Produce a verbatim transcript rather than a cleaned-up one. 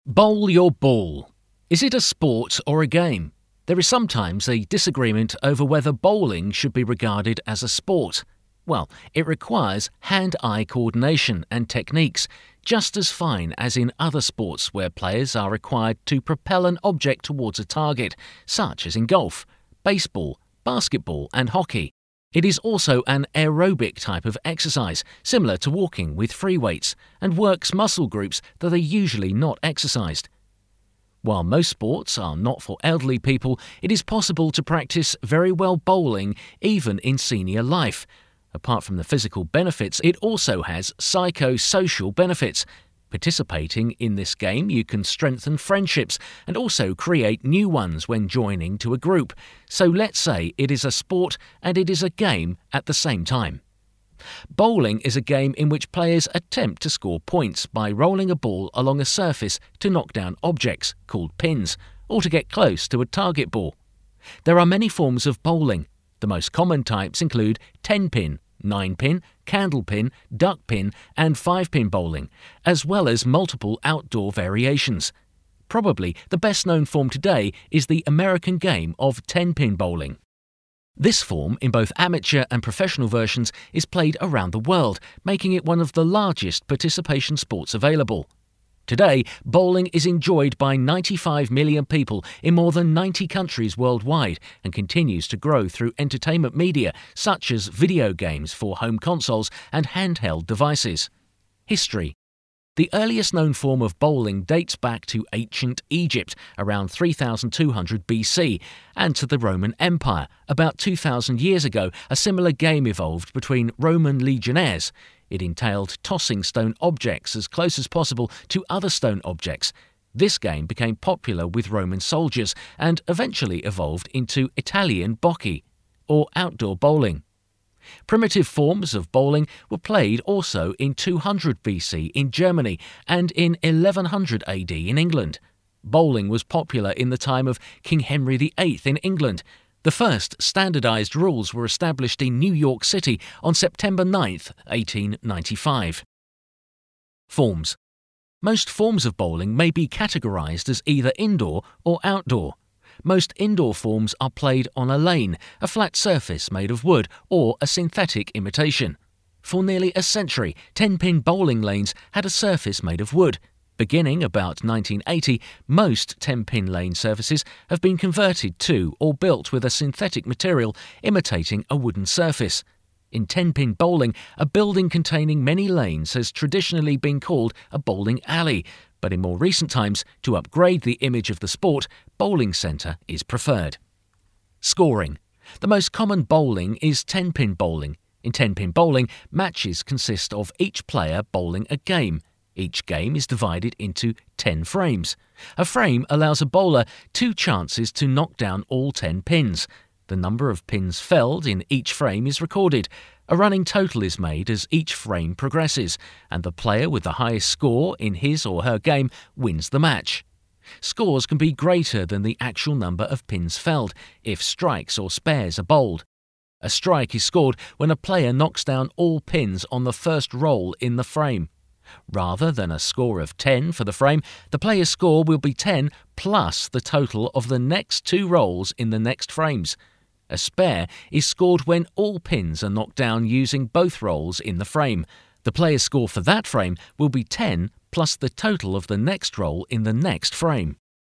Bowl your ball. Is it a sport or a game? There is sometimes a disagreement over whether bowling should be regarded as a sport. Well, it requires hand-eye coordination and techniques, just as fine as in other sports where players are required to propel an object towards a target, such as in golf, baseball, basketball and hockey. It is also an aerobic type of exercise, similar to walking with free weights, and works muscle groups that are usually not exercised. While most sports are not for elderly people, it is possible to practice very well bowling even in senior life. Apart from the physical benefits, it also has psycho-social benefits. Participating in this game, you can strengthen friendships and also create new ones when joining to a group. So let's say it is a sport and it is a game at the same time. Bowling is a game in which players attempt to score points by rolling a ball along a surface to knock down objects, called pins, or to get close to a target ball. There are many forms of bowling. The most common types include ten-pin, nine-pin, candlepin, duckpin and five-pin bowling, as well as multiple outdoor variations. Probably the best-known form today is the American game of ten-pin bowling. This form, in both amateur and professional versions, is played around the world, making it one of the largest participation sports available. Today, bowling is enjoyed by ninety-five million people in more than ninety countries worldwide and continues to grow through entertainment media such as video games for home consoles and handheld devices. History. The earliest known form of bowling dates back to ancient Egypt around three thousand two hundred B C and to the Roman Empire. About two thousand years ago, a similar game evolved between Roman legionnaires. It entailed tossing stone objects as close as possible to other stone objects. This game became popular with Roman soldiers and eventually evolved into Italian bocce, or outdoor bowling. Primitive forms of bowling were played also in two hundred B C in Germany and in eleven hundred A D in England. Bowling was popular in the time of King Henry the Eighth in England. The first standardized rules were established in New York City on September ninth, eighteen ninety-five. Forms. Most forms of bowling may be categorized as either indoor or outdoor. Most indoor forms are played on a lane, a flat surface made of wood, or a synthetic imitation. For nearly a century, ten-pin bowling lanes had a surface made of wood. Beginning about nineteen eighty, most ten-pin lane surfaces have been converted to or built with a synthetic material imitating a wooden surface. In ten-pin bowling, a building containing many lanes has traditionally been called a bowling alley, but in more recent times, to upgrade the image of the sport, bowling centre is preferred. Scoring. The most common bowling is ten-pin bowling. In ten-pin bowling, matches consist of each player bowling a game. Each game is divided into ten frames. A frame allows a bowler two chances to knock down all ten pins. The number of pins felled in each frame is recorded. A running total is made as each frame progresses, and the player with the highest score in his or her game wins the match. Scores can be greater than the actual number of pins felled if strikes or spares are bowled. A strike is scored when a player knocks down all pins on the first roll in the frame. Rather than a score of ten for the frame, the player's score will be ten plus the total of the next two rolls in the next frames. A spare is scored when all pins are knocked down using both rolls in the frame. The player's score for that frame will be ten plus the total of the next roll in the next frame.